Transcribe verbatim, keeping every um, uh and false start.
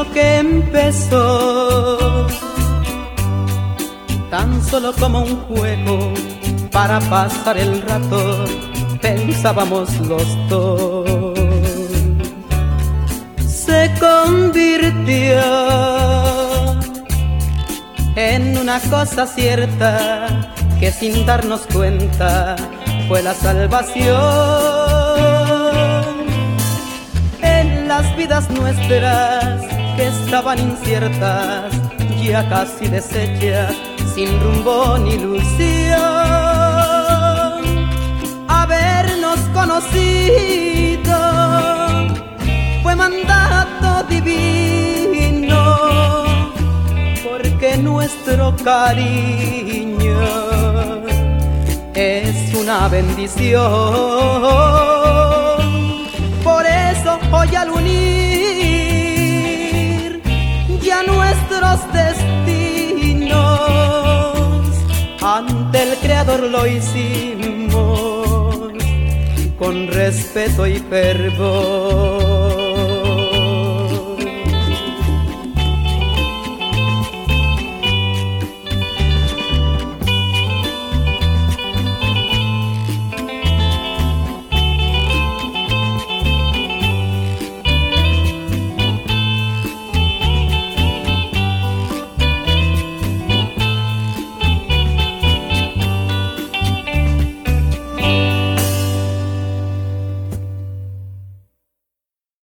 lo que empezó tan solo como un juego para pasar el rato, pensábamos los dos, se convirtió en una cosa cierta que sin darnos cuenta fue la salvación. En las vidas nuestras que estaban inciertas, ya casi deshechas, sin rumbo ni ilusión, habernos conocido fue mandato divino, porque nuestro cariño es una bendición. Por eso hoy al unir ya nuestros destinos, ante el Creador lo hicimos con respeto y fervor.